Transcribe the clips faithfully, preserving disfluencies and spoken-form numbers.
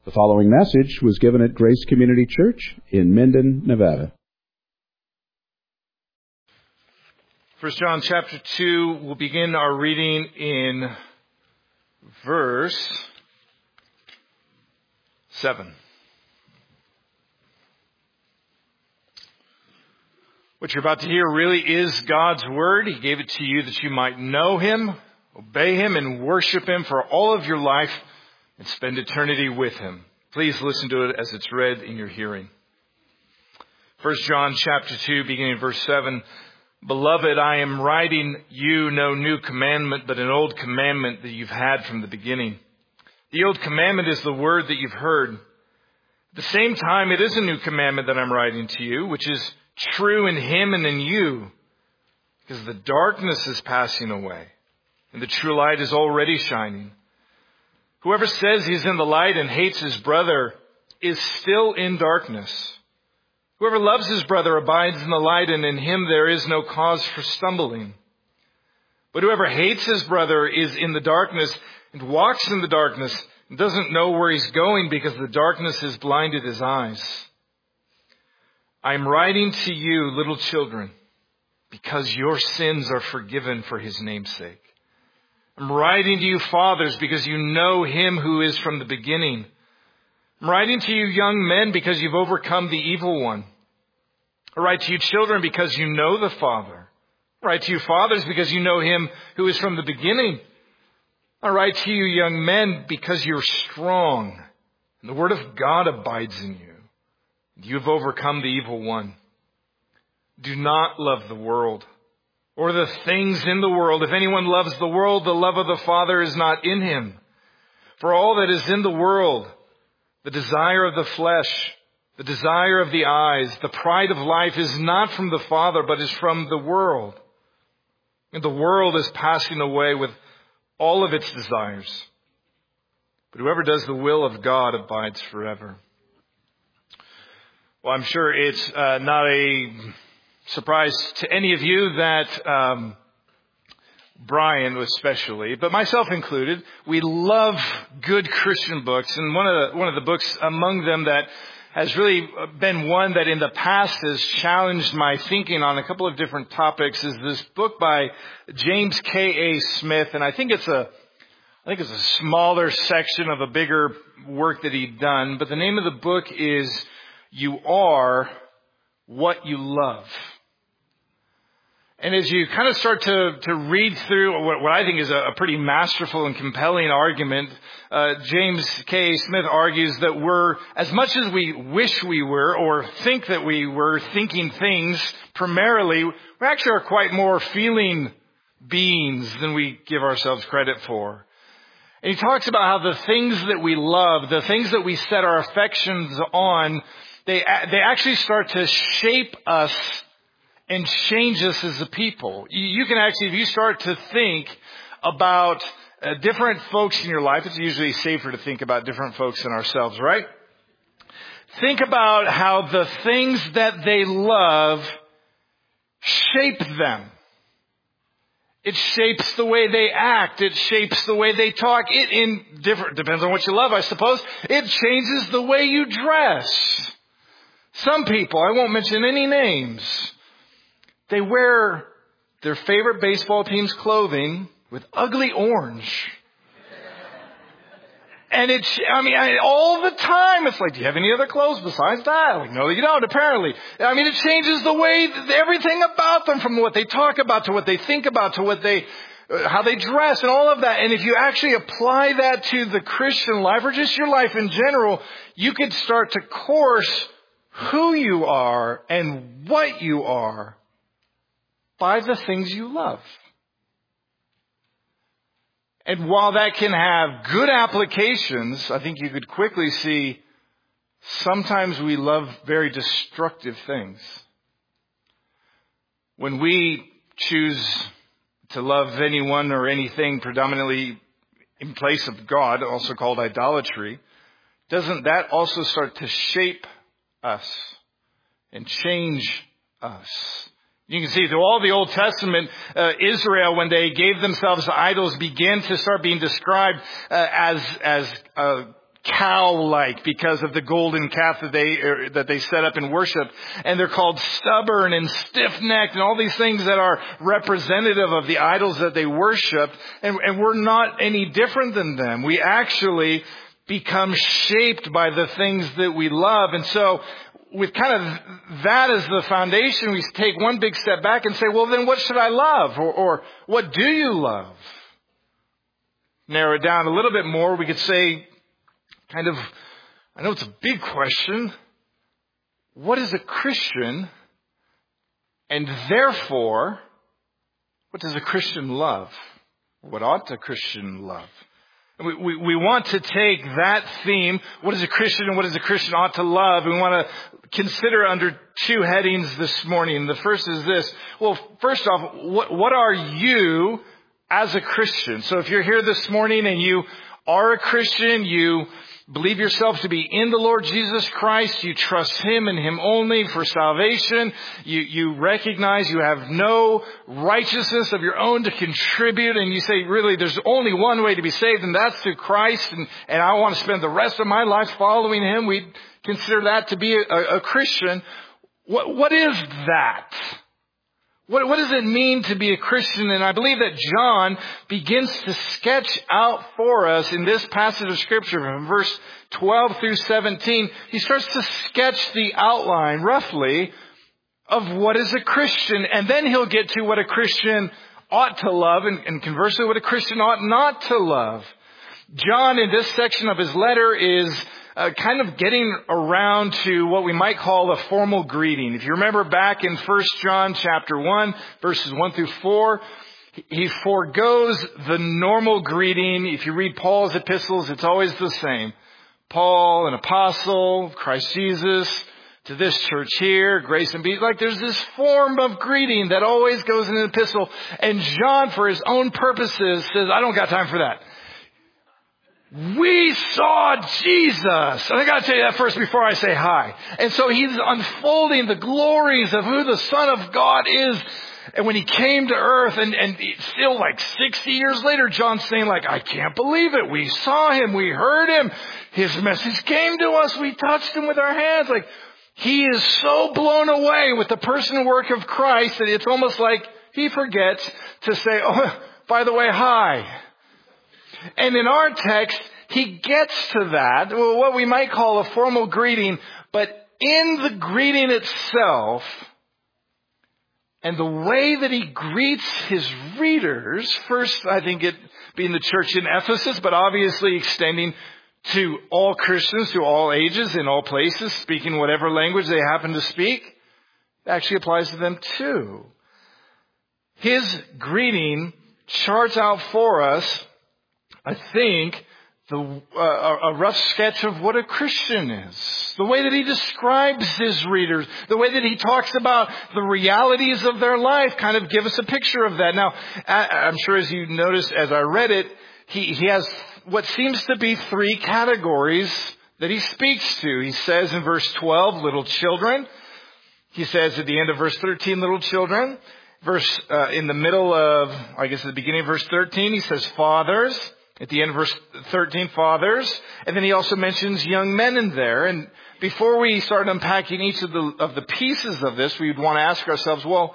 The following message was given at Grace Community Church in Minden, Nevada. First John chapter two, we'll begin our reading in verse seven. What you're about to hear really is God's Word. He gave it to you that you might know Him, obey Him, and worship Him for all of your life and spend eternity with Him. Please listen to it as it's read in your hearing. First John chapter two, beginning in verse seven. Beloved, I am writing you no new commandment, but an old commandment that you've had from the beginning. The old commandment is the word that you've heard. At the same time, it is a new commandment that I'm writing to you, which is true in Him and in you, because the darkness is passing away and the true light is already shining. Whoever says he's in the light and hates his brother is still in darkness. Whoever loves his brother abides in the light, and in him there is no cause for stumbling. But whoever hates his brother is in the darkness and walks in the darkness and doesn't know where he's going because the darkness has blinded his eyes. I am writing to you, little children, because your sins are forgiven for His name's sake. I'm writing to you, fathers, because you know Him who is from the beginning. I'm writing to you, young men, because you've overcome the evil one. I write to you, children, because you know the Father. I write to you, fathers, because you know Him who is from the beginning. I write to you, young men, because you're strong, and the word of God abides in you. You have overcome the evil one. Do not love the world or the things in the world. If anyone loves the world, the love of the Father is not in him. For all that is in the world, the desire of the flesh, the desire of the eyes, the pride of life is not from the Father, but is from the world. And the world is passing away with all of its desires. But whoever does the will of God abides forever. Well, I'm sure it's uh, not a surprise to any of you that um, Brian especially, but myself included, we love good Christian books. And one of the, one of the books among them that has really been one that in the past has challenged my thinking on a couple of different topics is this book by James K A. Smith. And I think it's a I think it's a smaller section of a bigger work that he'd done. But the name of the book is You Are What You Love. And as you kind of start to, to read through what, what I think is a, a pretty masterful and compelling argument, uh, James K. Smith argues that we're, as much as we wish we were or think that we were thinking things primarily, we actually are quite more feeling beings than we give ourselves credit for. And he talks about how the things that we love, the things that we set our affections on, They they actually start to shape us and change us as a people. You can actually, if you start to think about uh, different folks in your life, it's usually safer to think about different folks than ourselves, right? Think about how the things that they love shape them. It shapes the way they act. It shapes the way they talk. It in different depends on what you love, I suppose. It changes the way you dress. Some people, I won't mention any names, they wear their favorite baseball team's clothing with ugly orange. And it's, I mean, I, all the time, it's like, do you have any other clothes besides that? Like, no, you don't, apparently. I mean, it changes the way, everything about them, from what they talk about to what they think about to what they, uh, how they dress and all of that. And if you actually apply that to the Christian life or just your life in general, you could start to course who you are and what you are by the things you love. And while that can have good applications, I think you could quickly see sometimes we love very destructive things. When we choose to love anyone or anything predominantly in place of God, also called idolatry, doesn't that also start to shape us and change us? You can see through all the Old Testament, uh, Israel, when they gave themselves to idols, began to start being described uh, as as uh, cow-like because of the golden calf that they er, that they set up in worship. And they're called stubborn and stiff-necked and all these things that are representative of the idols that they worship. And, and we're not any different than them. We actually become shaped by the things that we love. And so with kind of that as the foundation, we take one big step back and say, well, then what should I love? Or, or what do you love? Narrow it down a little bit more. We could say, kind of, I know it's a big question. What is a Christian? And therefore, what does a Christian love? What ought a Christian love? We, we, we want to take that theme, what is a Christian and what does a Christian ought to love, and we want to consider under two headings this morning. The first is this. Well, first off, what, what are you as a Christian? So if you're here this morning and you are a Christian, you believe yourself to be in the Lord Jesus Christ, you trust Him and Him only for salvation, you, you recognize you have no righteousness of your own to contribute, and you say, really, there's only one way to be saved, and that's through Christ, and, and I want to spend the rest of my life following Him. We consider that to be a, a Christian. What, what is that? What, what does it mean to be a Christian? And I believe that John begins to sketch out for us in this passage of Scripture from verse twelve through seventeen. He starts to sketch the outline, roughly, of what is a Christian. And then he'll get to what a Christian ought to love, and, and conversely, what a Christian ought not to love. John, in this section of his letter, is Uh, kind of getting around to what we might call a formal greeting. If you remember back in First John chapter one, verses one through four, he forgoes the normal greeting. If you read Paul's epistles, it's always the same. Paul, an apostle, Christ Jesus, to this church here, grace and peace. Like there's this form of greeting that always goes in an epistle. And John, for his own purposes, says, I don't got time for that. We saw Jesus. And I got to tell you that first before I say hi. And so he's unfolding the glories of who the Son of God is. And when he came to earth, and, and still like sixty years later, John's saying like, I can't believe it. We saw him. We heard him. His message came to us. We touched him with our hands. Like he is so blown away with the person and work of Christ that it's almost like he forgets to say, oh, by the way, hi. And in our text, he gets to that, what we might call a formal greeting, but in the greeting itself, and the way that he greets his readers, first I think it being the church in Ephesus, but obviously extending to all Christians, to all ages, in all places, speaking whatever language they happen to speak, actually applies to them too. His greeting charts out for us, I think, the, uh, a rough sketch of what a Christian is. The way that he describes his readers, the way that he talks about the realities of their life, kind of give us a picture of that. Now, I'm sure as you noticed as I read it, he, he has what seems to be three categories that he speaks to. He says in verse twelve, little children. He says at the end of verse thirteen, little children. Verse, uh, in the middle of, I guess at the beginning of verse thirteen, he says fathers. At the end of verse thirteen, fathers. And then he also mentions young men in there. And before we start unpacking each of the of the pieces of this, we would want to ask ourselves, well,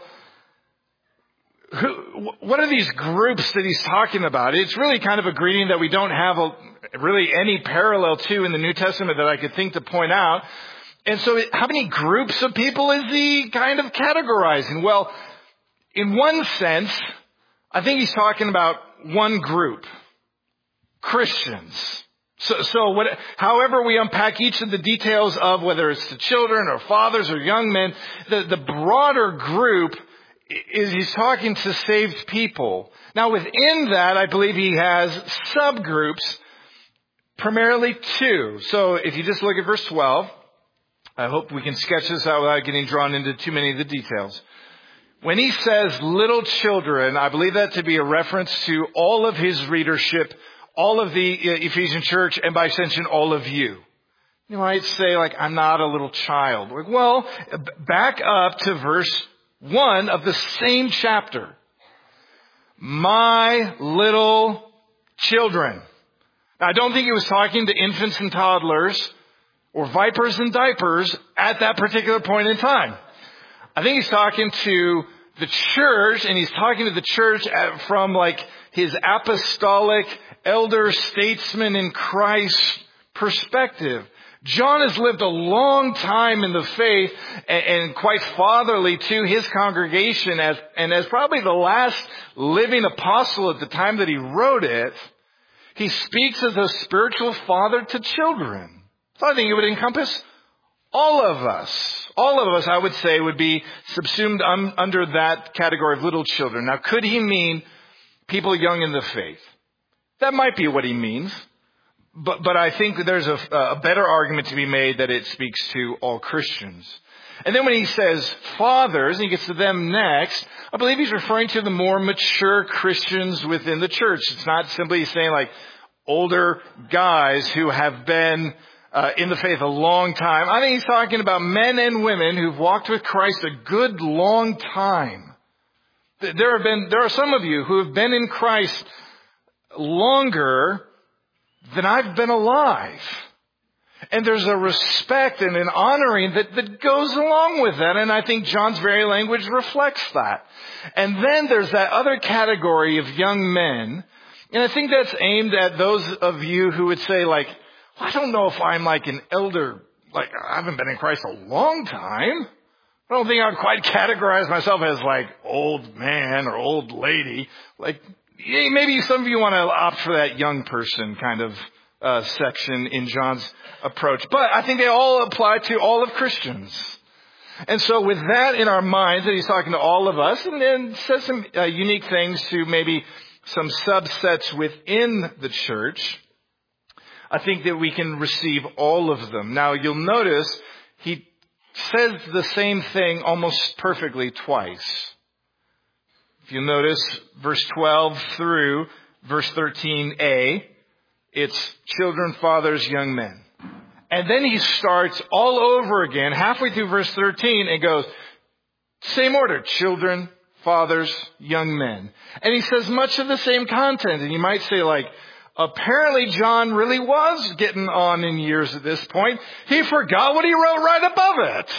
who, what are these groups that he's talking about? It's really kind of a greeting that we don't have a, really any parallel to in the New Testament that I could think to point out. And so how many groups of people is he kind of categorizing? Well, in one sense, I think he's talking about one group. Christians. So, so what, however we unpack each of the details of whether it's the children or fathers or young men, the, the broader group is he's talking to saved people. Now within that, I believe he has subgroups, primarily two. So if you just look at verse twelve, I hope we can sketch this out without getting drawn into too many of the details. When he says little children, I believe that to be a reference to all of his readership, all of the Ephesian church, and by extension, all of you. You might say, like, I'm not a little child. Like, well, back up to verse one of the same chapter. My little children. I don't think he was talking to infants and toddlers or vipers and diapers at that particular point in time. I think he's talking to the church, and he's talking to the church at, from like his apostolic elder statesman in Christ perspective. John has lived a long time in the faith and, and quite fatherly to his congregation as, and as probably the last living apostle at the time that he wrote it, he speaks as a spiritual father to children. So I think it would encompass all of us. All of us, I would say, would be subsumed un, under that category of little children. Now, could he mean people young in the faith? That might be what he means. But, but I think that there's a, a better argument to be made that it speaks to all Christians. And then when he says fathers, and he gets to them next, I believe he's referring to the more mature Christians within the church. It's not simply saying like older guys who have been uh, in the faith a long time. I think he's talking about men and women who've walked with Christ a good long time. There have been, there are some of you who have been in Christ longer than I've been alive. And there's a respect and an honoring that, that goes along with that. And I think John's very language reflects that. And then there's that other category of young men. And I think that's aimed at those of you who would say like, well, I don't know if I'm like an elder, like I haven't been in Christ a long time. I don't think I would quite categorize myself as like old man or old lady. Like, maybe some of you want to opt for that young person kind of uh, section in John's approach. But I think they all apply to all of Christians. And so with that in our minds, that he's talking to all of us, and then says some uh, unique things to maybe some subsets within the church, I think that we can receive all of them. Now, you'll notice he says the same thing almost perfectly twice. If you notice, verse twelve through verse thirteen a, it's children, fathers, young men. And then he starts all over again, halfway through verse thirteen, and goes, same order, children, fathers, young men. And he says much of the same content. And you might say, like, apparently John really was getting on in years at this point. He forgot what he wrote right above it.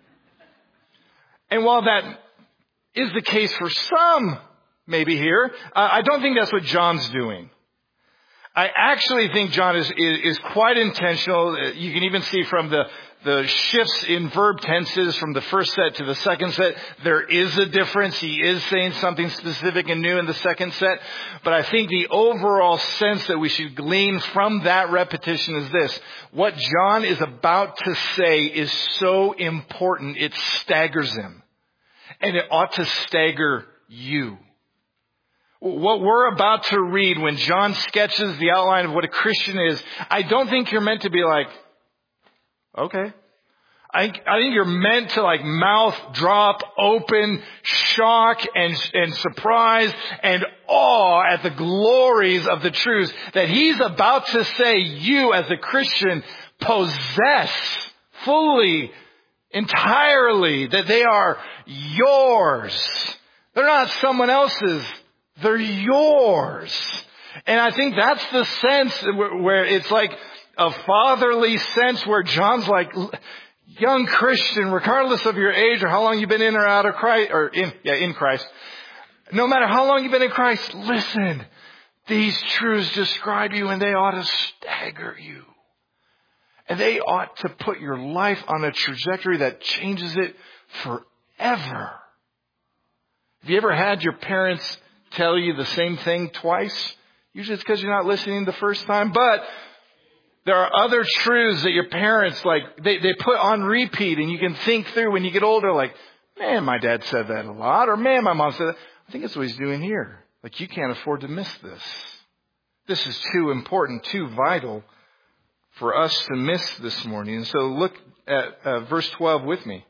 And while that is the case for some, maybe here, uh, I don't think that's what John's doing. I actually think John is, is, is quite intentional. You can even see from the, the shifts in verb tenses from the first set to the second set, there is a difference. He is saying something specific and new in the second set. But I think the overall sense that we should glean from that repetition is this. What John is about to say is so important, it staggers him. And it ought to stagger you. What we're about to read when John sketches the outline of what a Christian is, I don't think you're meant to be like, okay. I, I think you're meant to like mouth drop open, shock and, and surprise and awe at the glories of the truths that he's about to say you as a Christian possess fully, entirely, that they are yours. They're not someone else's. They're yours. And I think that's the sense where it's like a fatherly sense where John's like, young Christian, regardless of your age or how long you've been in or out of Christ, or in, yeah, in Christ, no matter how long you've been in Christ, listen, these truths describe you and they ought to stagger you. And they ought to put your life on a trajectory that changes it forever. Have you ever had your parents tell you the same thing twice? Usually it's because you're not listening the first time. But there are other truths that your parents, like, they, they put on repeat, and you can think through when you get older, like, man, my dad said that a lot, or man, my mom said that. I think that's what he's doing here. Like, you can't afford to miss this. This is too important, too vital for us to miss this morning. And so look at uh, verse twelve with me.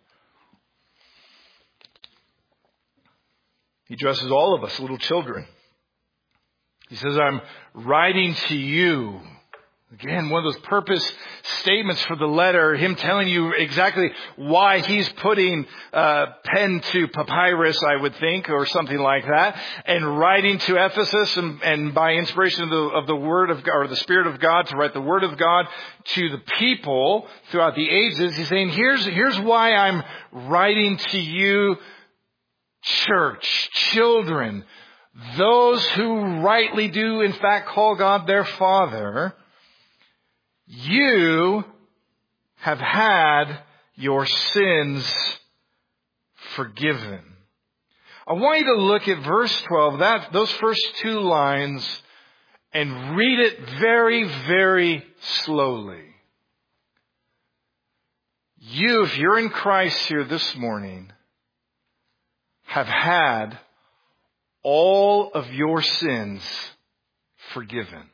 He addresses all of us, little children. He says, I'm writing to you. Again, one of those purpose statements for the letter, him telling you exactly why he's putting uh, pen to papyrus, I would think, or something like that, and writing to Ephesus, and, and by inspiration of the, of the Word of God, or the Spirit of God, to write the Word of God to the people throughout the ages. He's saying, here's, here's why I'm writing to you, church, children, those who rightly do in fact call God their Father. You have had your sins forgiven. I want you to look at verse twelve, that, those first two lines, and read it very, very slowly. You, if you're in Christ here this morning, have had all of your sins forgiven.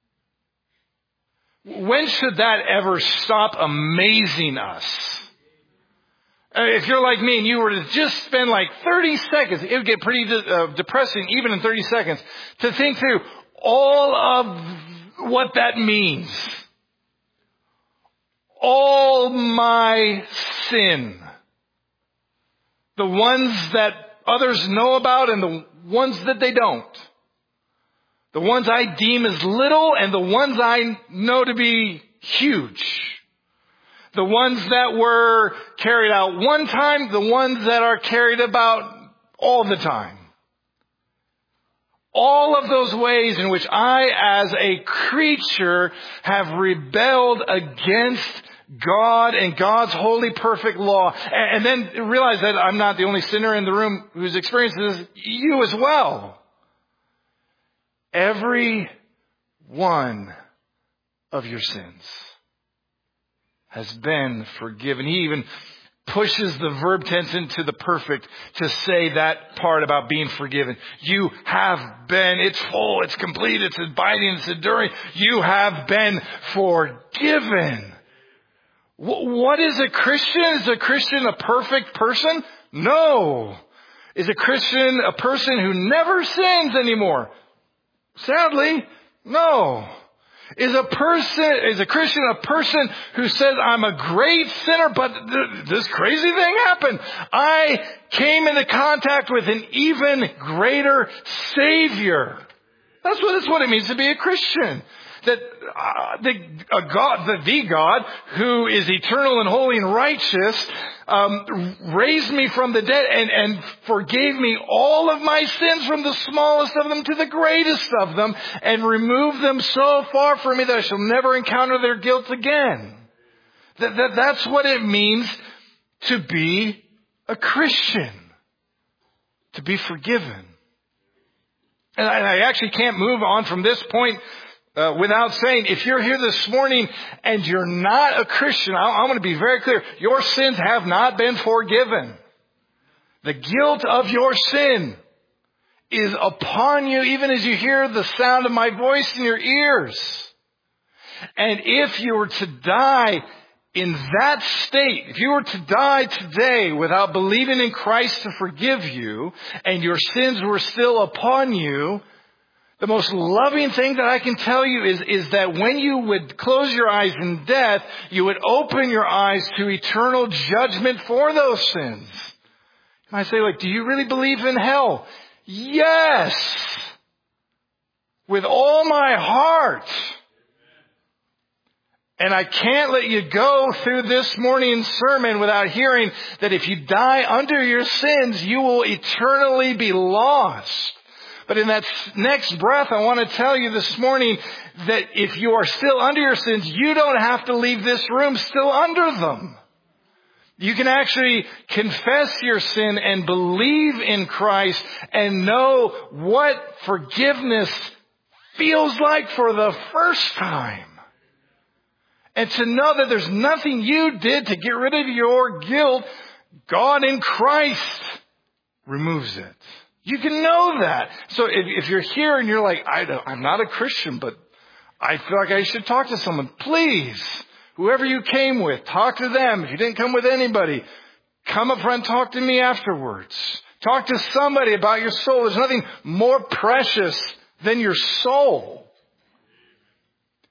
When should that ever stop amazing us? If you're like me and you were to just spend like thirty seconds, it would get pretty de- uh, depressing even in thirty seconds to think through all of what that means. All my sin. The ones that others know about and the ones that they don't. The ones I deem as little and the ones I know to be huge. The ones that were carried out one time, the ones that are carried about all the time. All of those ways in which I, as a creature, have rebelled against God and God's holy, perfect law. And then realize that I'm not the only sinner in the room who's experienced this, you as well. Every one of your sins has been forgiven. He even pushes the verb tense into the perfect to say that part about being forgiven. You have been, it's full, it's complete, it's abiding, it's enduring. You have been forgiven. What is a Christian? Is a Christian a perfect person? No. Is a Christian a person who never sins anymore? Sadly, no. Is a person, is a Christian a person who says, I'm a great sinner, but th- this crazy thing happened. I came into contact with an even greater Savior. That's what, that's what it means to be a Christian. That uh, the a God, the, the God who is eternal and holy and righteous, um, raised me from the dead and, and forgave me all of my sins, from the smallest of them to the greatest of them, and removed them so far from me that I shall never encounter their guilt again. That, that that's what it means to be a Christian, to be forgiven. And I, I actually can't move on from this point Uh, without saying, if you're here this morning and you're not a Christian, I, I want to be very clear. Your sins have not been forgiven. The guilt of your sin is upon you, even as you hear the sound of my voice in your ears. And if you were to die in that state, if you were to die today without believing in Christ to forgive you, and your sins were still upon you, the most loving thing that I can tell you is, is that when you would close your eyes in death, you would open your eyes to eternal judgment for those sins. And I say, like, do you really believe in hell? Yes! With all my heart. And I can't let you go through this morning's sermon without hearing that if you die under your sins, you will eternally be lost. But in that next breath, I want to tell you this morning that if you are still under your sins, you don't have to leave this room still under them. You can actually confess your sin and believe in Christ and know what forgiveness feels like for the first time. And to know that there's nothing you did to get rid of your guilt. God in Christ removes it. You can know that. So if, if you're here and you're like, I don't, I'm not a Christian, but I feel like I should talk to someone, please, whoever you came with, talk to them. If you didn't come with anybody, come up front and talk to me afterwards. Talk to somebody about your soul. There's nothing more precious than your soul.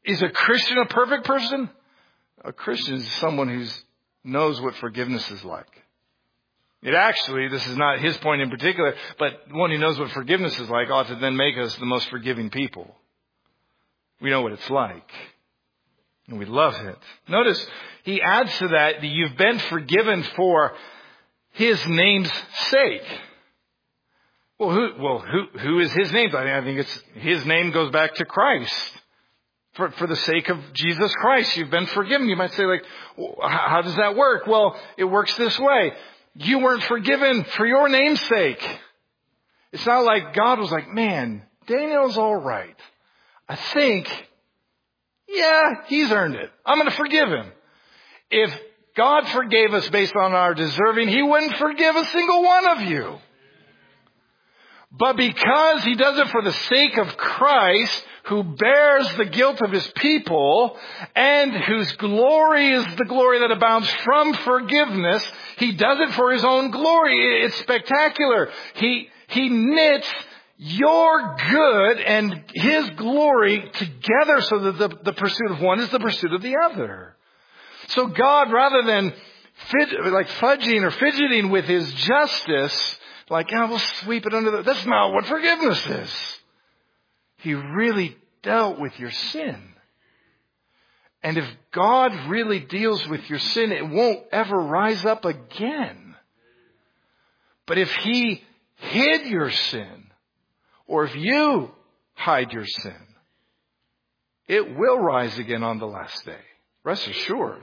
Is a Christian a perfect person? A Christian is someone who knows what forgiveness is like. It actually, this is not his point in particular, but one who knows what forgiveness is like ought to then make us the most forgiving people. We know what it's like. And we love it. Notice, he adds to that that you've been forgiven for his name's sake. Well, who, well, who, who is his name? I think, I think it's, his name goes back to Christ. For, for the sake of Jesus Christ, you've been forgiven. You might say, like, well, how does that work? Well, it works this way. You weren't forgiven for your name's sake. It's not like God was like, man, Daniel's all right. I think, yeah, he's earned it. I'm going to forgive him. If God forgave us based on our deserving, he wouldn't forgive a single one of you. But because he does it for the sake of Christ, who bears the guilt of his people, and whose glory is the glory that abounds from forgiveness, he does it for his own glory. It's spectacular. He, he knits your good and his glory together so that the, the pursuit of one is the pursuit of the other. So God, rather than fid, like fudging or fidgeting with his justice, like, oh, we'll sweep it under the... That's not what forgiveness is. He really dealt with your sin. And if God really deals with your sin, it won't ever rise up again. But if he hid your sin, or if you hide your sin, it will rise again on the last day. Rest assured.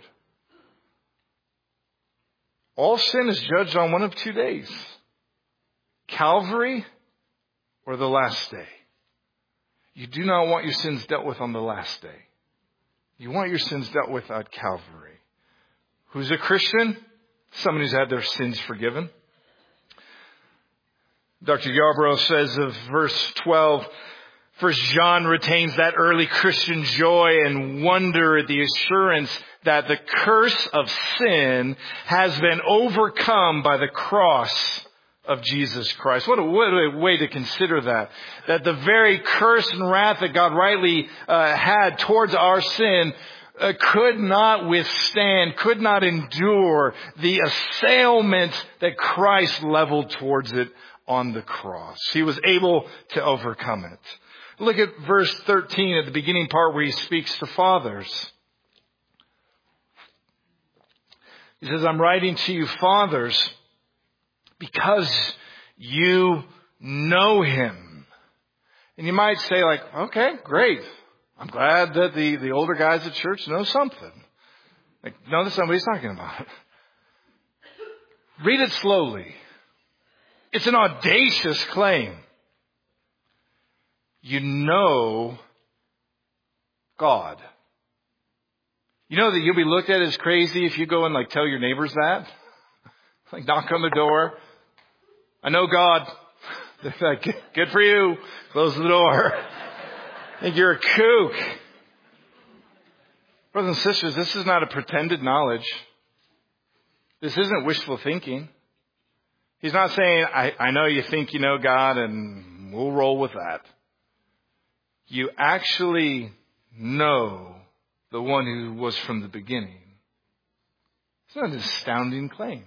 All sin is judged on one of two days. Calvary or the last day. You do not want your sins dealt with on the last day. You want your sins dealt with at Calvary. Who's a Christian? Someone who's had their sins forgiven. Doctor Yarbrough says of verse twelve, First John retains that early Christian joy and wonder at the assurance that the curse of sin has been overcome by the cross of Jesus Christ. What a, what a way to consider that. That the very curse and wrath that God rightly uh, had towards our sin uh, could not withstand, could not endure the assailment that Christ leveled towards it on the cross. He was able to overcome it. Look at verse thirteen at the beginning part where he speaks to fathers. He says, I'm writing to you, fathers, because you know him. And you might say, like, okay, great. I'm glad that the, the older guys at church know something. Like, no, that's not what he's talking about. Read it slowly. It's an audacious claim. You know God. You know that you'll be looked at as crazy if you go and like tell your neighbors that? Like knock on the door. I know God. They're like, good for you. Close the door. I think you're a kook. Brothers and sisters, this is not a pretended knowledge. This isn't wishful thinking. He's not saying, I, I know you think you know God and we'll roll with that. You actually know the one who was from the beginning. It's not an astounding claim.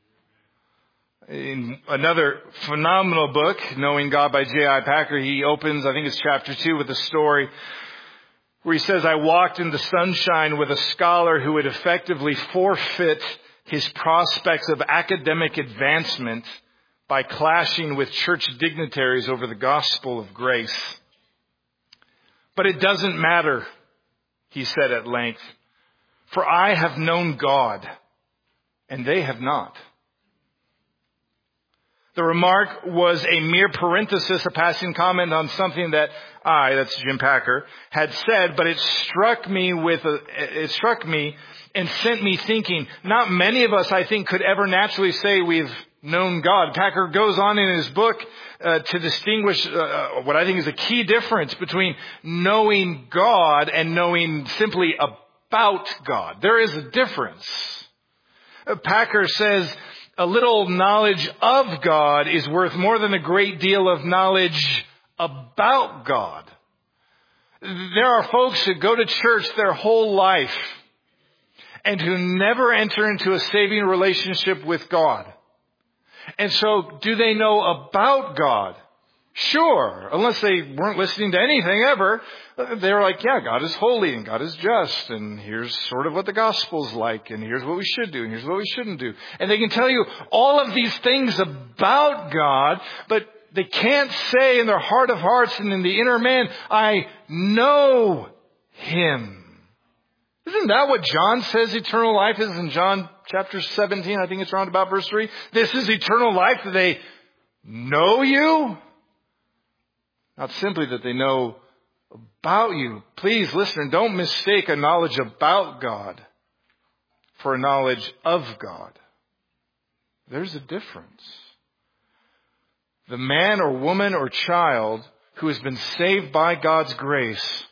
In another phenomenal book, Knowing God by J I Packer, he opens, I think it's chapter two, with a story where he says, I walked in the sunshine with a scholar who would effectively forfeit his prospects of academic advancement by clashing with church dignitaries over the gospel of grace. But it doesn't matter, he said at length, for I have known God, and they have not. The remark was a mere parenthesis, a passing comment on something that I, that's Jim Packer, had said, but it struck me with a, it struck me and sent me thinking. Not many of us, I think, could ever naturally say we've known God. Packer goes on in his book uh, to distinguish uh, what I think is a key difference between knowing God and knowing simply about God. There is a difference. Uh, Packer says a little knowledge of God is worth more than a great deal of knowledge about God. There are folks who go to church their whole life and who never enter into a saving relationship with God. And so, do they know about God? Sure. Unless they weren't listening to anything ever. They're like, yeah, God is holy and God is just. And here's sort of what the gospel's like. And here's what we should do. And here's what we shouldn't do. And they can tell you all of these things about God. But they can't say in their heart of hearts and in the inner man, I know Him. Isn't that what John says eternal life is in John chapter seventeen? I think it's around about verse three. This is eternal life, that they know you. Not simply that they know about you. Please listen, don't mistake a knowledge about God for a knowledge of God. There's a difference. The man or woman or child who has been saved by God's grace,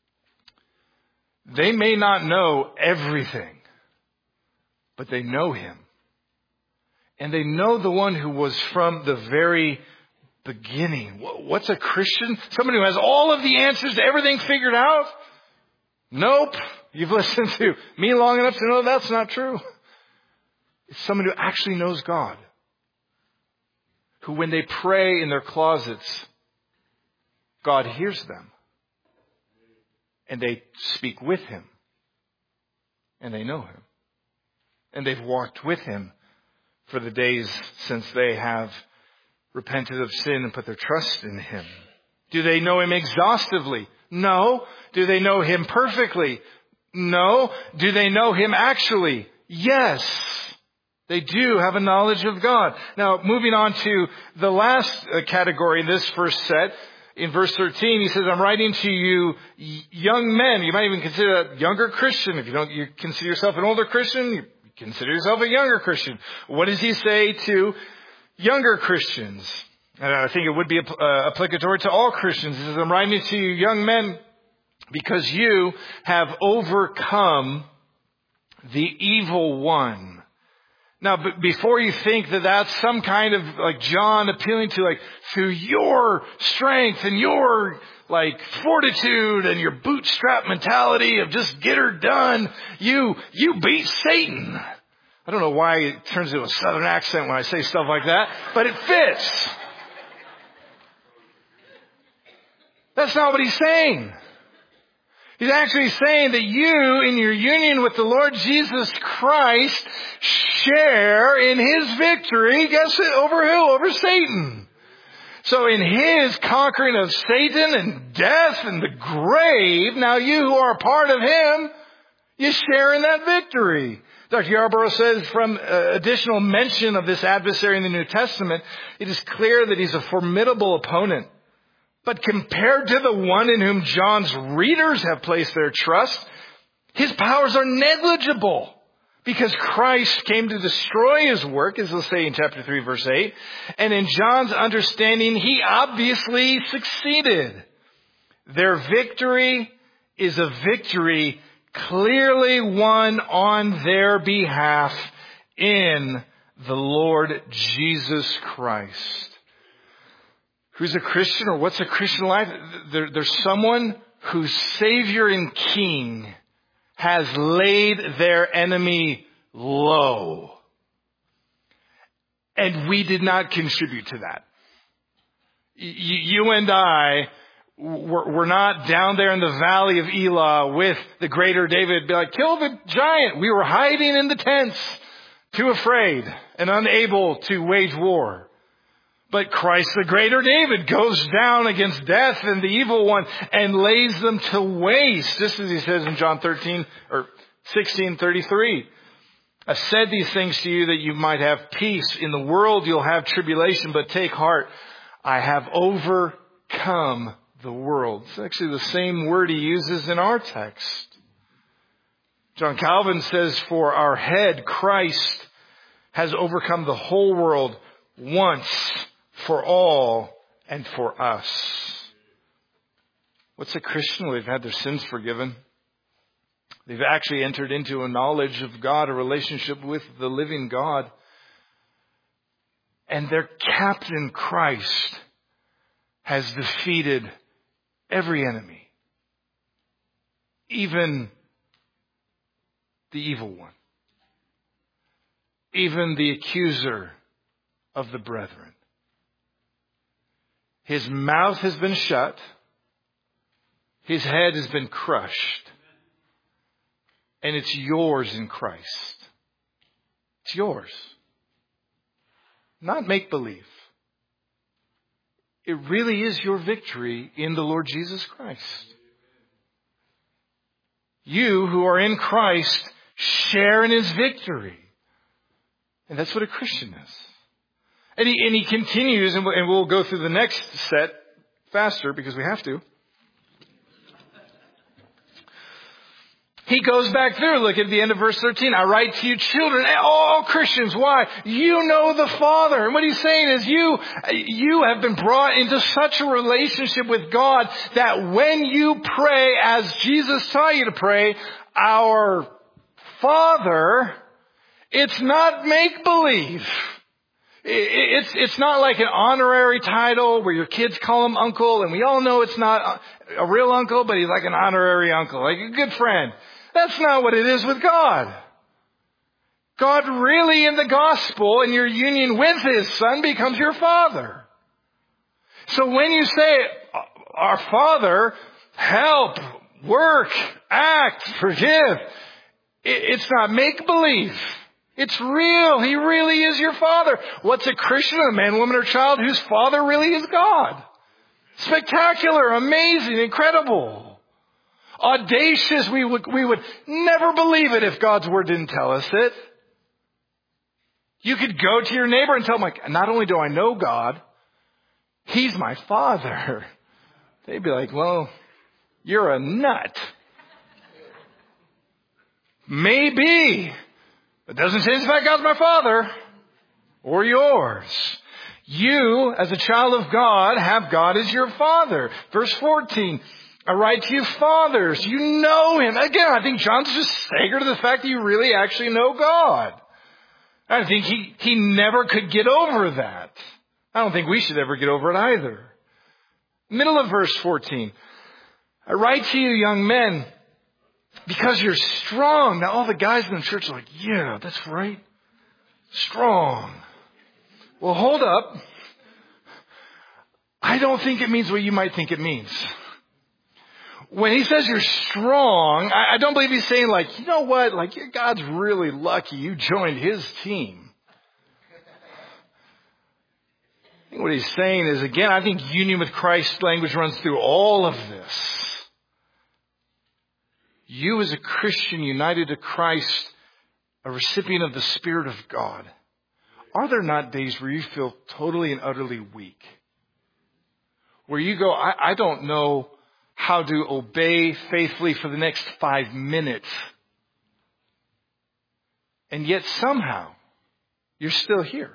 they may not know everything, but they know Him. And they know the one who was from the very beginning. What's a Christian? Somebody who has all of the answers to everything figured out? Nope. You've listened to me long enough to know that's not true. It's someone who actually knows God. Who, when they pray in their closets, God hears them. And they speak with Him. And they know Him. And they've walked with Him for the days since they have repented of sin and put their trust in Him. Do they know Him exhaustively? No. Do they know Him perfectly? No. Do they know Him actually? Yes. They do have a knowledge of God. Now, moving on to the last category in this first set. In verse thirteen, he says, I'm writing to you young men. You might even consider that younger Christian. If you don't you consider yourself an older Christian, you consider yourself a younger Christian. What does he say to younger Christians? And I think it would be uh, applicatory to all Christians. He says, I'm writing to you young men because you have overcome the evil one. Now, b- before you think that that's some kind of, like, John appealing to, like, through your strength and your, like, fortitude and your bootstrap mentality of just get her done, you, you beat Satan. I don't know why it turns into a southern accent when I say stuff like that, but it fits. That's not what he's saying. He's actually saying that you, in your union with the Lord Jesus Christ, share in His victory, guess it, over who? Over Satan. So in His conquering of Satan and death and the grave, now you who are a part of Him, you share in that victory. Doctor Yarborough says from uh, additional mention of this adversary in the New Testament, it is clear that he's a formidable opponent. But compared to the one in whom John's readers have placed their trust, his powers are negligible because Christ came to destroy his work, as they'll say in chapter three, verse eight. And in John's understanding, he obviously succeeded. Their victory is a victory clearly won on their behalf in the Lord Jesus Christ. Who's a Christian, or what's a Christian life? There, there's someone whose Savior and King has laid their enemy low. And we did not contribute to that. Y- you and I, we're not down there in the valley of Elah with the greater David, be like, kill the giant. We were hiding in the tents, too afraid and unable to wage war. But Christ, the greater David, goes down against death and the evil one and lays them to waste. Just as he says in John thirteen or sixteen thirty-three. I've said these things to you that you might have peace. In the world you'll have tribulation, but take heart. I have overcome the world. It's actually the same word he uses in our text. John Calvin says, for our head, Christ has overcome the whole world once for all and for us. What's a Christian? They've had their sins forgiven. They've actually entered into a knowledge of God, a relationship with the living God. And their captain, Christ, has defeated every enemy. even the evil one, even the accuser of the brethren. His mouth has been shut. His head has been crushed. And it's yours in Christ. It's yours. Not make-believe. It really is your victory in the Lord Jesus Christ. You who are in Christ share in His victory. And that's what a Christian is. And he, and he continues, and we'll, and we'll go through the next set faster because we have to. He goes back through. Look at the end of verse thirteen. I write to you children, all Christians. Why? You know the Father. And what he's saying is you, you have been brought into such a relationship with God that when you pray as Jesus taught you to pray, our Father, it's not make-believe. It's, it's not like an honorary title where your kids call him uncle, and we all know it's not a real uncle, but he's like an honorary uncle, like a good friend. That's not what it is with God. God really in the gospel and your union with His Son becomes your Father. So when you say, our Father, help, work, act, forgive, it's not make-believe. It's real. He really is your Father. What's a Christian, a man, woman, or child whose Father really is God? Spectacular, amazing, incredible. Audacious. We would, we would never believe it if God's Word didn't tell us it. You could go to your neighbor and tell him, like, not only do I know God, He's my Father. They'd be like, well, you're a nut. Maybe. It doesn't change the fact God's my Father or yours. You, as a child of God, have God as your Father. Verse fourteen, I write to you fathers. You know Him. Again, I think John's just staggered to the fact that you really actually know God. I think he, he never could get over that. I don't think we should ever get over it either. Middle of verse fourteen, I write to you, young men, because you're strong. Now all the guys in the church are like, yeah, that's right. Strong. Well, hold up. I don't think it means what you might think it means. When he says you're strong, I, I don't believe he's saying like, you know what? Like, God's really lucky you joined His team. I think what he's saying is, again, I think union with Christ language runs through all of this. You as a Christian united to Christ, a recipient of the Spirit of God, are there not days where you feel totally and utterly weak? Where you go, I, I don't know how to obey faithfully for the next five minutes. And yet somehow you're still here.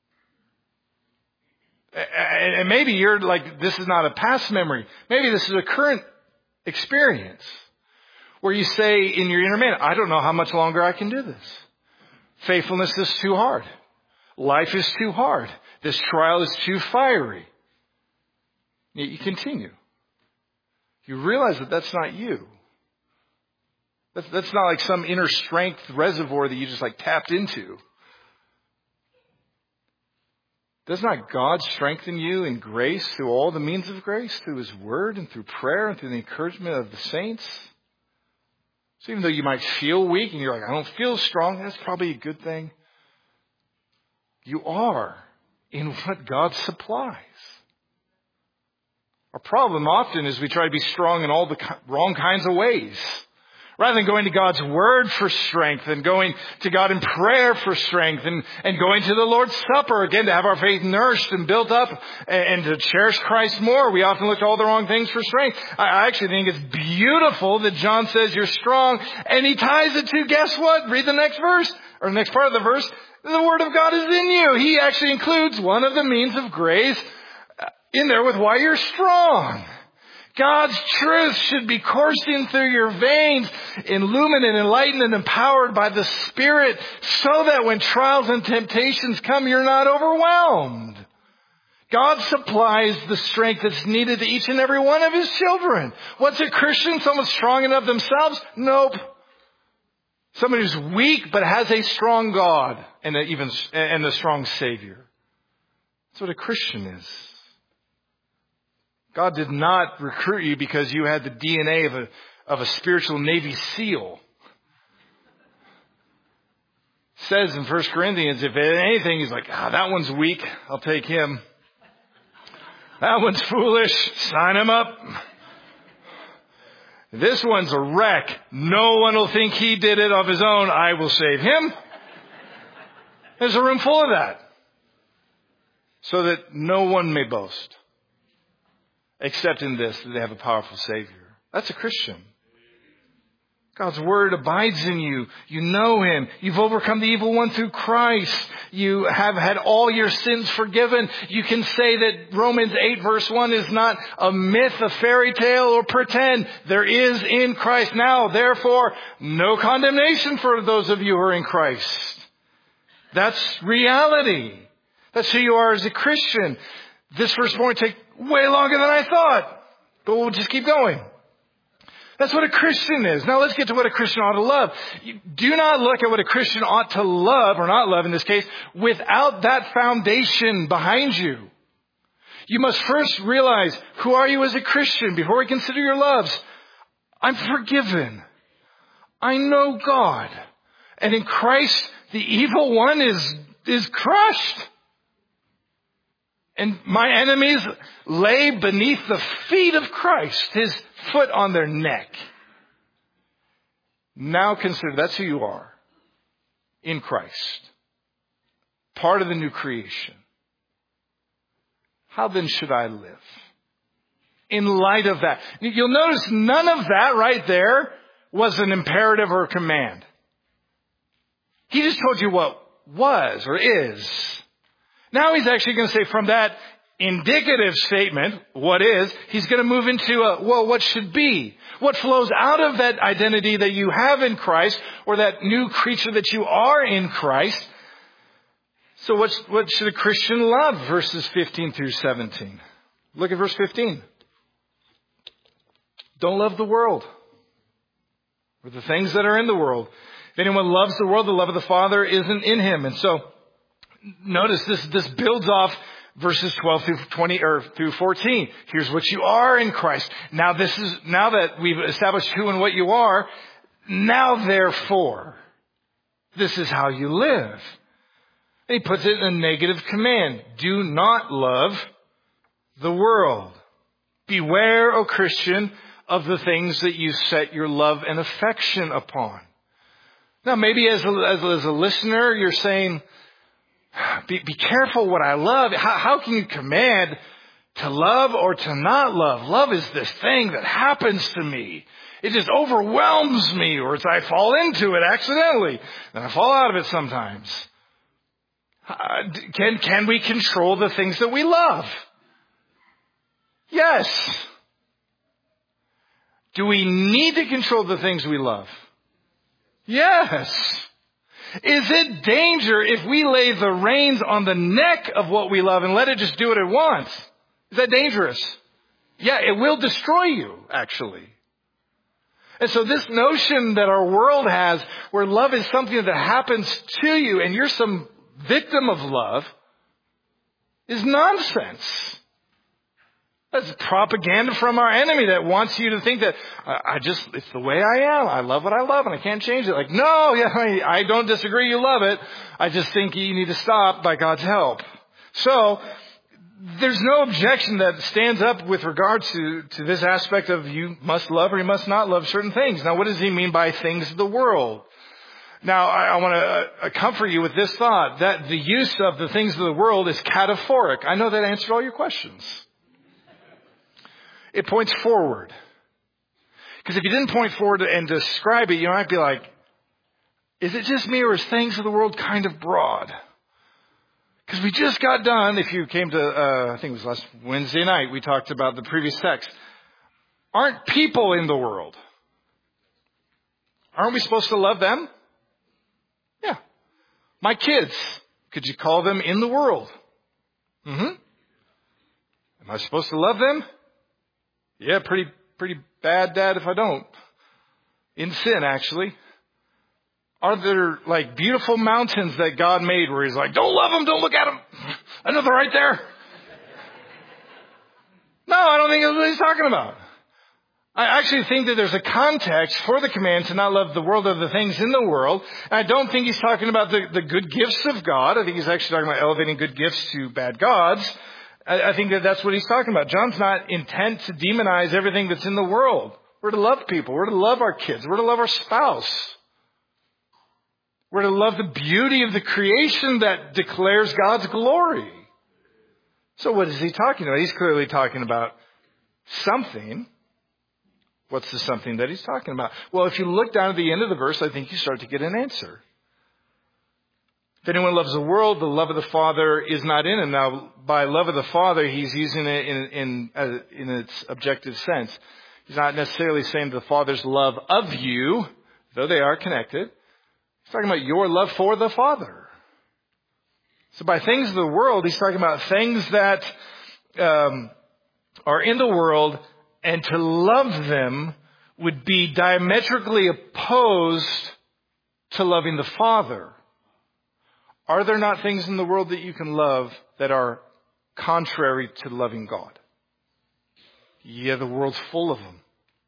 And maybe you're like, this is not a past memory. Maybe this is a current experience. Where you say in your inner man, I don't know how much longer I can do this. Faithfulness is too hard. Life is too hard. This trial is too fiery. Yet you continue. You realize that that's not you. That's, that's not like some inner strength reservoir that you just like tapped into. Does not God strengthen you in grace through all the means of grace, through His Word and through prayer and through the encouragement of the saints? So even though you might feel weak and you're like, I don't feel strong, that's probably a good thing. You are in what God supplies. Our problem often is we try to be strong in all the wrong kinds of ways. Rather than going to God's Word for strength and going to God in prayer for strength and, and going to the Lord's Supper, again, to have our faith nourished and built up and, and to cherish Christ more, we often look to all the wrong things for strength. I, I actually think it's beautiful that John says you're strong, and he ties it to, guess what? Read the next verse, or the next part of the verse. The Word of God is in you. He actually includes one of the means of grace in there with why you're strong. God's truth should be coursing through your veins, illuminated, enlightened, and empowered by the Spirit, so that when trials and temptations come, you're not overwhelmed. God supplies the strength that's needed to each and every one of His children. What's a Christian? Someone strong enough themselves? Nope. Somebody who's weak but has a strong God and a, even and a strong Savior. That's what a Christian is. God did not recruit you because you had the D N A of a of a spiritual Navy SEAL. It says in First Corinthians, if anything, He's like, ah, that one's weak. I'll take him. That one's foolish. Sign him up. This one's a wreck. No one will think he did it of his own. I will save him. There's a room full of that. So that no one may boast. Except in this, that they have a powerful Savior. That's a Christian. God's Word abides in you. You know Him. You've overcome the evil one through Christ. You have had all your sins forgiven. You can say that Romans eight verse one is not a myth, a fairy tale, or pretend. There is in Christ now. Therefore, no condemnation for those of you who are in Christ. That's reality. That's who you are as a Christian. This first point take way longer than I thought. But we'll just keep going. That's what a Christian is. Now let's get to what a Christian ought to love. You do not look at what a Christian ought to love, or not love in this case, without that foundation behind you. You must first realize, who are you as a Christian before we consider your loves? I'm forgiven. I know God. And in Christ, the evil one is, is crushed. And my enemies lay beneath the feet of Christ, His foot on their neck. Now consider, that's who you are in Christ. Part of the new creation. How then should I live? In light of that. You'll notice none of that right there was an imperative or a command. He just told you what was or is. Now he's actually going to say from that indicative statement, what is, he's going to move into a, well, what should be. What flows out of that identity that you have in Christ, or that new creature that you are in Christ. So what's, what should a Christian love? Verses fifteen through seventeen. Look at verse fifteen. Don't love the world, or the things that are in the world. If anyone loves the world, the love of the Father isn't in him. And so, notice this, this builds off verses twelve through twenty or through fourteen. Here's what you are in Christ. Now this is, now that we've established who and what you are, now therefore, this is how you live. And he puts it in a negative command. Do not love the world. Beware, O Christian, of the things that you set your love and affection upon. Now maybe as a, as a, as a listener, you're saying, Be, be careful what I love. How, how can you command to love or to not love? Love is this thing that happens to me. It just overwhelms me, or it's I fall into it accidentally, and I fall out of it sometimes. Uh, can, can we control the things that we love? Yes. Do we need to control the things we love? Yes. Is it danger if we lay the reins on the neck of what we love and let it just do it at once? Is that dangerous? Yeah, it will destroy you, actually. And so this notion that our world has, where love is something that happens to you and you're some victim of love, is nonsense. That's propaganda from our enemy that wants you to think that I just, it's the way I am. I love what I love and I can't change it. Like, no, yeah, I, I don't disagree. You love it. I just think you need to stop by God's help. So there's no objection that stands up with regard to, to this aspect of you must love or you must not love certain things. Now, what does he mean by things of the world? Now, I, I want to uh, comfort you with this thought that the use of the things of the world is cataphoric. I know that answered all your questions. It points forward. Because if you didn't point forward and describe it, you might be like, is it just me, or is things of the world kind of broad? Because we just got done, if you came to, uh, I think it was last Wednesday night, we talked about the previous text. Aren't people in the world? Aren't we supposed to love them? Yeah. My kids, could you call them in the world? Mm-hmm. Am I supposed to love them? Yeah, pretty, pretty bad, Dad, if I don't. In sin, actually. Are there like beautiful mountains that God made where He's like, don't love them, don't look at them. I know they're right there. No, I don't think that's what He's talking about. I actually think that there's a context for the command to not love the world or the things in the world. And I don't think He's talking about the, the good gifts of God. I think He's actually talking about elevating good gifts to bad gods. I, I think that that's what He's talking about. John's not intent to demonize everything that's in the world. We're to love people. We're to love our kids. We're to love our spouse. We're to love the beauty of the creation that declares God's glory. So what is He talking about? He's clearly talking about something. What's the something that He's talking about? Well, if you look down at the end of the verse, I think you start to get an answer. If anyone loves the world, the love of the Father is not in him. Now, by love of the Father, He's using it in, in, uh, in its objective sense. He's not necessarily saying the Father's love of you, though they are connected. He's talking about your love for the Father. So by things of the world, He's talking about things that um, are in the world, and to love them would be diametrically opposed to loving the Father. Are there not things in the world that you can love that are contrary to loving God? Yeah, the world's full of them.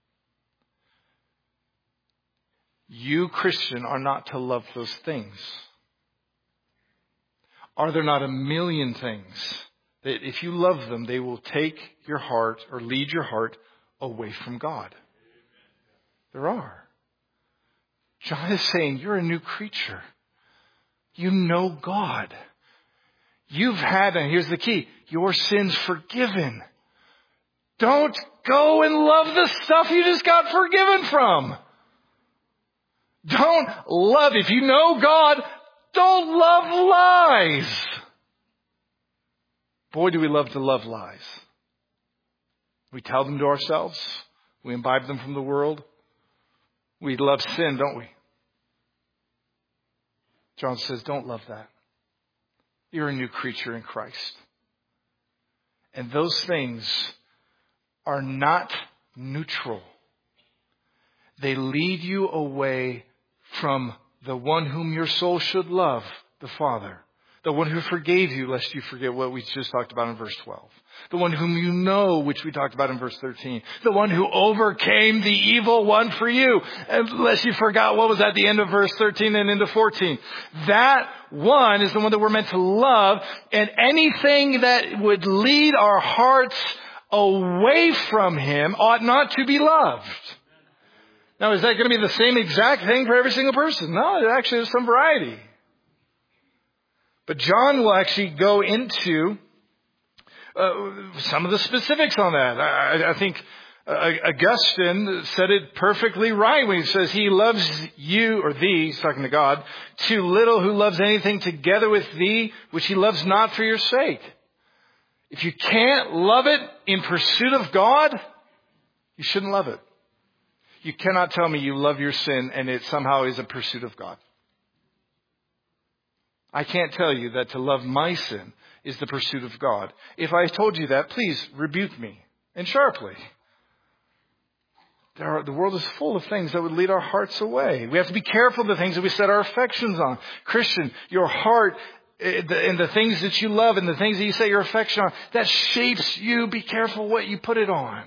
You, Christian, are not to love those things. Are there not a million things that if you love them, they will take your heart or lead your heart away from God? There are. John is saying you're a new creature. You know God. You've had, and here's the key, your sins forgiven. Don't go and love the stuff you just got forgiven from. Don't love, if you know God, don't love lies. Boy, do we love to love lies. We tell them to ourselves. We imbibe them from the world. We love sin, don't we? John says, don't love that. You're a new creature in Christ. And those things are not neutral. They lead you away from the one whom your soul should love, the Father. The one who forgave you, lest you forget what we just talked about in verse twelve. The one whom you know, which we talked about in verse thirteen. The one who overcame the evil one for you. Unless you forgot what was at the end of verse thirteen and into fourteen. That one is the one that we're meant to love. And anything that would lead our hearts away from Him ought not to be loved. Now, is that going to be the same exact thing for every single person? No, actually there's some variety. But John will actually go into uh, some of the specifics on that. I, I think uh, Augustine said it perfectly right when he says he loves you, or thee, he's talking to God, too little who loves anything together with thee, which He loves not for your sake. If you can't love it in pursuit of God, you shouldn't love it. You cannot tell me you love your sin and it somehow is a pursuit of God. I can't tell you that to love my sin is the pursuit of God. If I told you that, please rebuke me, and sharply. There are, the world is full of things that would lead our hearts away. We have to be careful of the things that we set our affections on. Christian, your heart and the things that you love and the things that you set your affection on, that shapes you. Be careful what you put it on.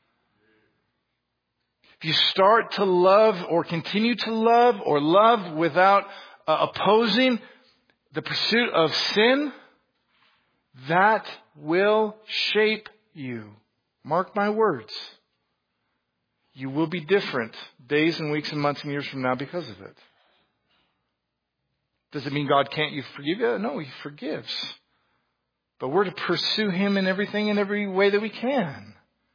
If you start to love or continue to love or love without uh, opposing the pursuit of sin, that will shape you. Mark my words. You will be different days and weeks and months and years from now because of it. Does it mean God can't you forgive you? No, He forgives. But we're to pursue Him in everything, in every way that we can.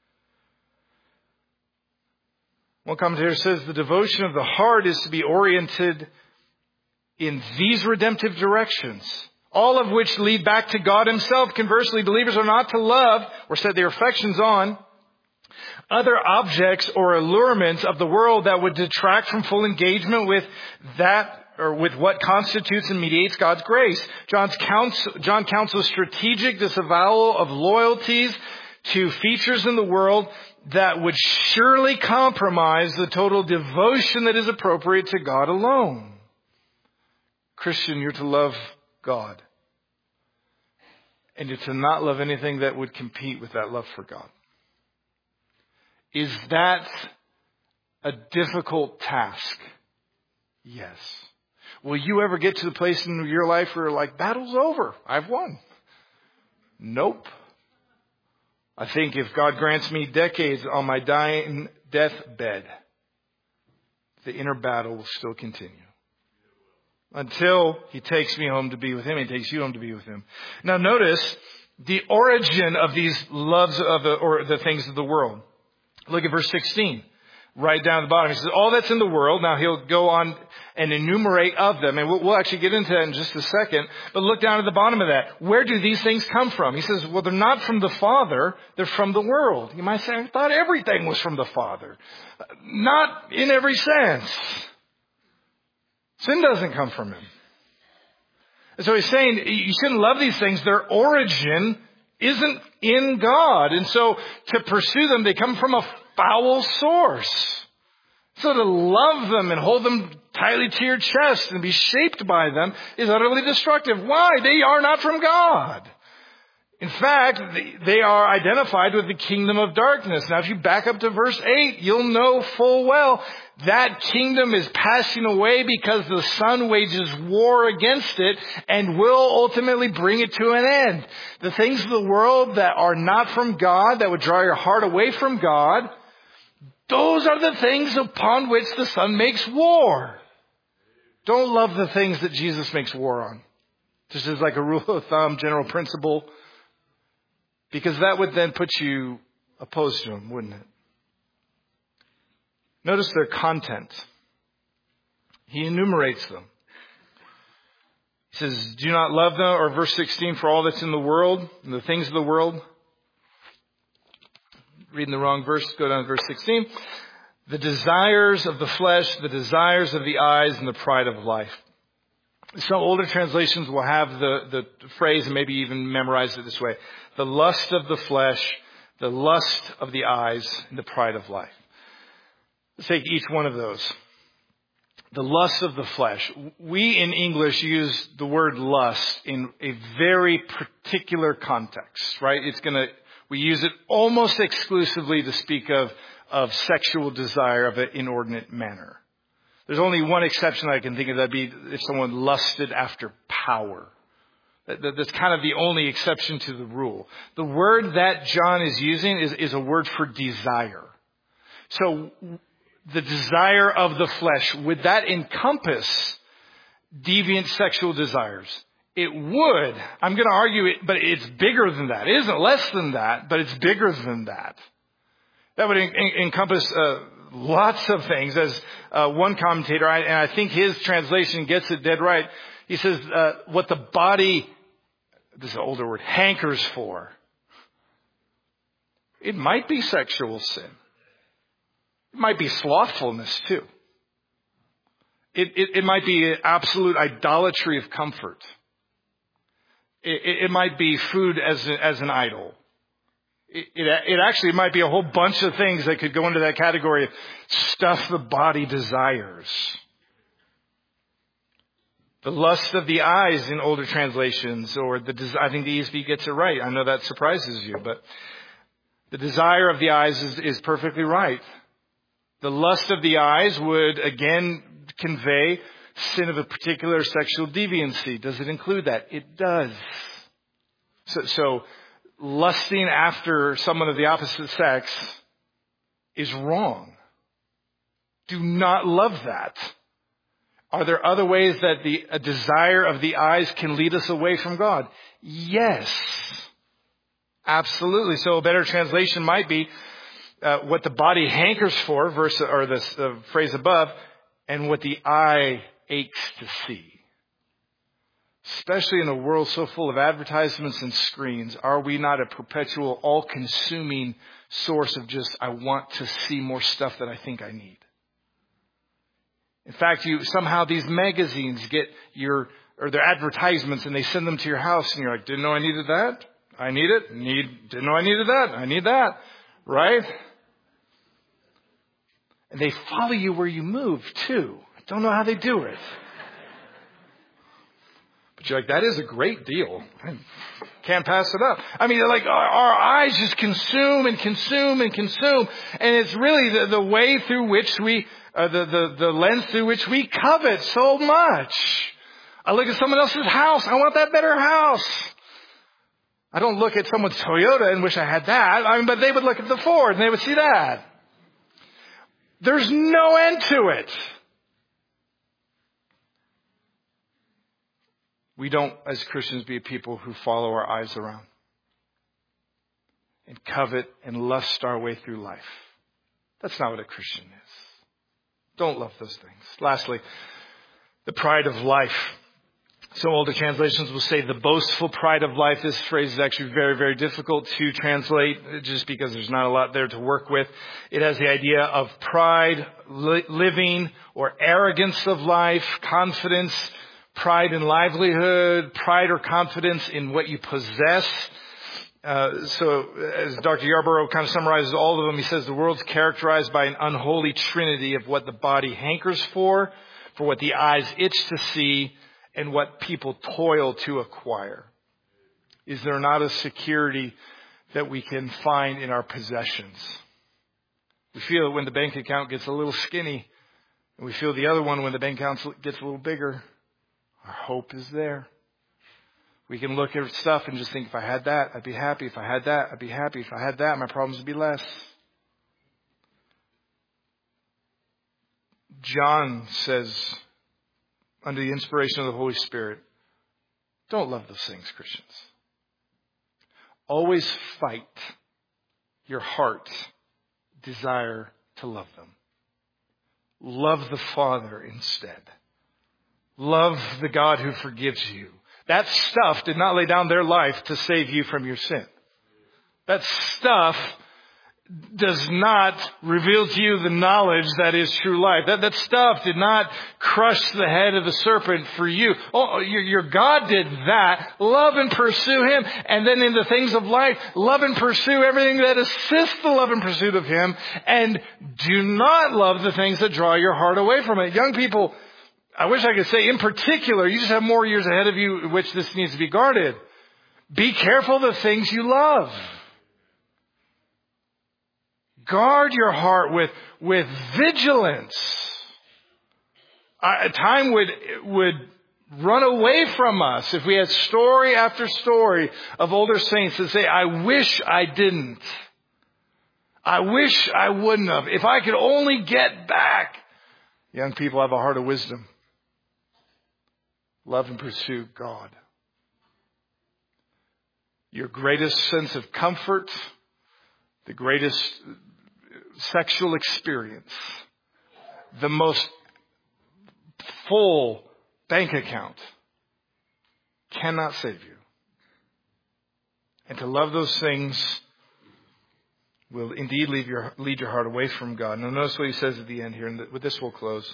One commentator says the devotion of the heart is to be oriented in these redemptive directions, all of which lead back to God Himself. Conversely, believers are not to love or set their affections on other objects or allurements of the world that would detract from full engagement with that or with what constitutes and mediates God's grace. John's counsel, John counsels strategic disavowal of loyalties to features in the world that would surely compromise the total devotion that is appropriate to God alone. Christian, you're to love God. And you're to not love anything that would compete with that love for God. Is that a difficult task? Yes. Will you ever get to the place in your life where you're like, battle's over, I've won? Nope. I think if God grants me decades on my dying deathbed, the inner battle will still continue. Until He takes me home to be with Him, He takes you home to be with Him. Now notice the origin of these loves of the, or the things of the world. Look at verse sixteen. Right down at the bottom. He says, all that's in the world. Now he'll go on and enumerate of them. And we'll, we'll actually get into that in just a second. But look down at the bottom of that. Where do these things come from? He says, well, they're not from the Father. They're from the world. You might say, I thought everything was from the Father. Not in every sense. Sin doesn't come from Him. And so he's saying you shouldn't love these things. Their origin isn't in God. And so to pursue them, they come from a foul source. So to love them and hold them tightly to your chest and be shaped by them is utterly destructive. Why? They are not from God. In fact, they are identified with the kingdom of darkness. Now, if you back up to verse eight, you'll know full well that kingdom is passing away because the Son wages war against it and will ultimately bring it to an end. The things of the world that are not from God, that would draw your heart away from God, those are the things upon which the Son makes war. Don't love the things that Jesus makes war on. Just as like a rule of thumb, general principle. Because that would then put you opposed to Him, wouldn't it? Notice their content. He enumerates them. He says, do not love them, or verse sixteen, for all that's in the world, and the things of the world. Reading the wrong verse, go down to verse sixteen. The desires of the flesh, the desires of the eyes, and the pride of life. Some older translations will have the, the phrase, and maybe even memorize it this way. The lust of the flesh, the lust of the eyes, and the pride of life. Let's take each one of those. The lust of the flesh. We in English use the word lust in a very particular context, right? It's going to, we use it almost exclusively to speak of, of sexual desire of an inordinate manner. There's only one exception I can think of. That'd be if someone lusted after power. That's kind of the only exception to the rule. The word that John is using is, is a word for desire. So the desire of the flesh, would that encompass deviant sexual desires? It would. I'm going to argue it, but it's bigger than that. It isn't less than that, but it's bigger than that. That would en- encompass uh, lots of things. As uh, one commentator, I, and I think his translation gets it dead right. He says, uh, what the body, this is an older word, hankers for. It might be sexual sin. It might be slothfulness too. It, it, it might be absolute idolatry of comfort. It, it, it might be food as, a, as an idol. It, it, it actually might be a whole bunch of things that could go into that category of stuff the body desires. The lust of the eyes in older translations, or the I think the E S V gets it right. I know that surprises you, but the desire of the eyes is, is perfectly right. The lust of the eyes would again convey sin of a particular sexual deviancy. Does it include that? It does. So, so lusting after someone of the opposite sex is wrong. Do not love that. Are there other ways that the a desire of the eyes can lead us away from God? Yes. Absolutely. So a better translation might be uh, what the body hankers for, verse or the uh, phrase above, and what the eye aches to see. Especially in a world so full of advertisements and screens, are we not a perpetual, all-consuming source of just, I want to see more stuff that I think I need? In fact, you somehow these magazines get your, or their advertisements and they send them to your house and you're like, didn't know I needed that? I need it. Need, didn't know I needed that. I need that. Right? And they follow you where you move, too. I don't know how they do it. But you're like, that is a great deal. I can't pass it up. I mean, like, our, our eyes just consume and consume and consume. And it's really the, the way through which we, uh, the, the, the lens through which we covet so much. I look at someone else's house. I want that better house. I don't look at someone's Toyota and wish I had that. I mean, but they would look at the Ford and they would see that. There's no end to it. We don't, as Christians, be a people who follow our eyes around and covet and lust our way through life. That's not what a Christian is. Don't love those things. Lastly, the pride of life. Some older translations will say the boastful pride of life. This phrase is actually very, very difficult to translate just because there's not a lot there to work with. It has the idea of pride, li- living, or arrogance of life, confidence, pride in livelihood, pride or confidence in what you possess. Uh, so as Doctor Yarborough kind of summarizes all of them, he says the world's characterized by an unholy trinity of what the body hankers for, for what the eyes itch to see, and what people toil to acquire. Is there not a security that we can find in our possessions? We feel it when the bank account gets a little skinny, and we feel the other one when the bank account gets a little bigger. Our hope is there. We can look at stuff and just think, if I had that, I'd be happy. If I had that, I'd be happy. If I had that, my problems would be less. John says, under the inspiration of the Holy Spirit, don't love those things, Christians. Always fight your heart's desire to love them. Love the Father instead. Love the God who forgives you. That stuff did not lay down their life to save you from your sin. That stuff does not reveal to you the knowledge that is true life. That, that stuff did not crush the head of the serpent for you. Oh, your, your God did that. Love and pursue Him. And then in the things of life, love and pursue everything that assists the love and pursuit of Him. And do not love the things that draw your heart away from it. Young people, I wish I could say in particular, you just have more years ahead of you in which this needs to be guarded. Be careful of the things you love. Guard your heart with, with vigilance. Uh, time would, would run away from us if we had story after story of older saints that say, I wish I didn't. I wish I wouldn't have. If I could only get back. Young people have a heart of wisdom. Love and pursue God. Your greatest sense of comfort, the greatest sexual experience, the most full bank account cannot save you. And to love those things will indeed lead your, lead your heart away from God. Now notice what he says at the end here, and with this we'll close.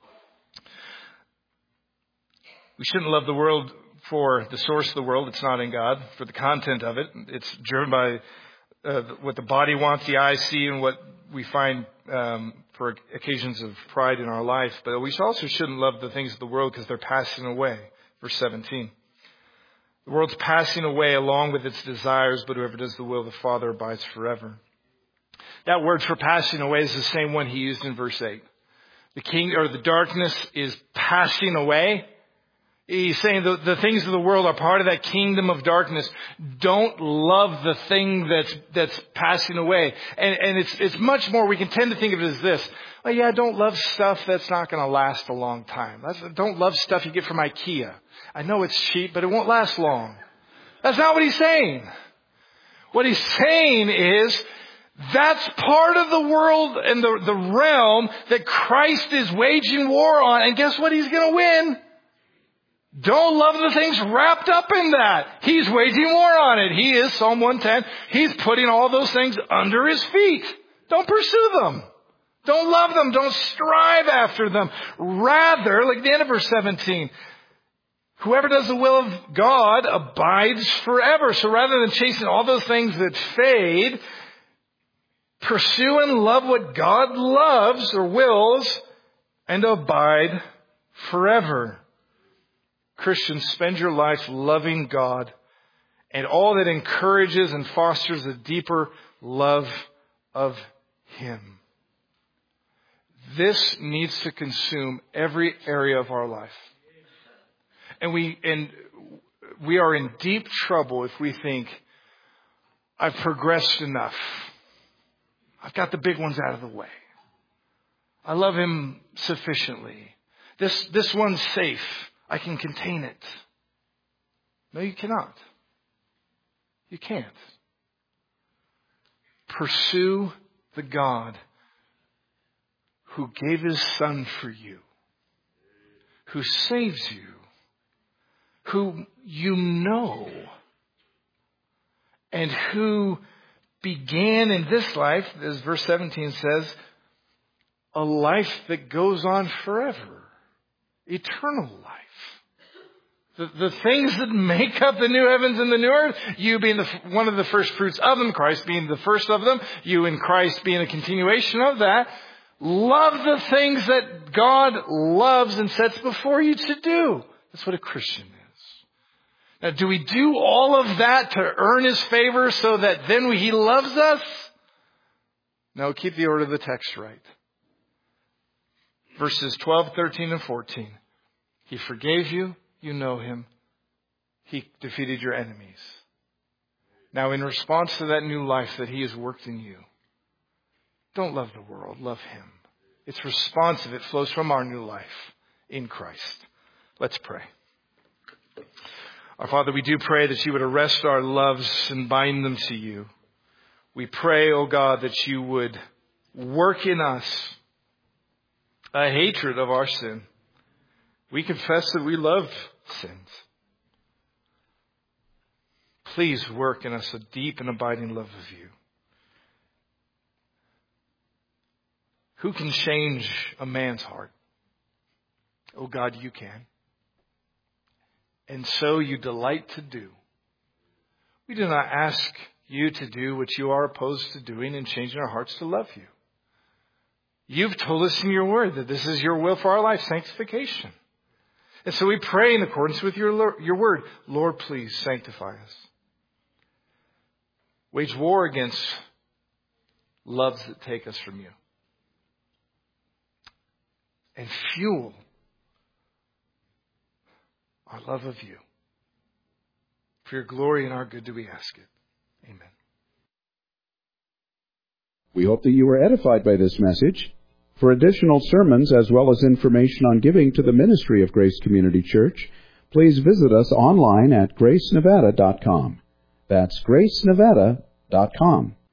We shouldn't love the world for the source of the world. It's not in God. For the content of it. It's driven by uh, what the body wants, the eyes see, and what we find um, for occasions of pride in our life. But we also shouldn't love the things of the world because they're passing away. Verse seventeen. The world's passing away along with its desires, but whoever does the will of the Father abides forever. That word for passing away is the same one he used in verse eight. The king or the darkness is passing away. He's saying the, the things of the world are part of that kingdom of darkness. Don't love the thing that's that's passing away. And, and it's it's much more, we can tend to think of it as this. Oh yeah, don't love stuff that's not going to last a long time. That's, don't love stuff you get from IKEA. I know it's cheap, but it won't last long. That's not what he's saying. What he's saying is, that's part of the world and the, the realm that Christ is waging war on. And guess what he's going to win? Don't love the things wrapped up in that. He's waging war on it. He is, Psalm one ten, he's putting all those things under his feet. Don't pursue them. Don't love them. Don't strive after them. Rather, like the end of verse seventeen, Whoever does the will of God abides forever. So rather than chasing all those things that fade, pursue and love what God loves or wills and abide forever. Christians, spend your life loving God and all that encourages and fosters a deeper love of Him. This needs to consume every area of our life. And we and we are in deep trouble if we think, I've progressed enough. I've got the big ones out of the way. I love Him sufficiently. This, this one's safe. I can contain it. No, you cannot. You can't. Pursue the God who gave His Son for you, who saves you, who you know, and who began in this life, as verse seventeen says, a life that goes on forever, eternal life. The, the things that make up the new heavens and the new earth, you being the, one of the first fruits of them, Christ being the first of them, you in Christ being a continuation of that, love the things that God loves and sets before you to do. That's what a Christian is. Now, do we do all of that to earn His favor so that then He loves us? No, keep the order of the text right. Verses twelve, thirteen, and fourteen. He forgave you. You know Him. He defeated your enemies. Now, in response to that new life that He has worked in you, don't love the world. Love Him. It's responsive. It flows from our new life in Christ. Let's pray. Our Father, we do pray that You would arrest our loves and bind them to You. We pray, O God, that You would work in us a hatred of our sin. We confess that we love sins. Please work in us a deep and abiding love of You. Who can change a man's heart? Oh God, You can. And so You delight to do. We do not ask You to do what You are opposed to doing and changing our hearts to love You. You've told us in Your word that this is Your will for our life, sanctification. And so we pray in accordance with your, your word. Lord, please sanctify us. Wage war against loves that take us from You. And fuel our love of You. For Your glory and our good do we ask it. Amen. We hope that you were edified by this message. For additional sermons as well as information on giving to the ministry of Grace Community Church, please visit us online at grace nevada dot com. That's grace nevada dot com.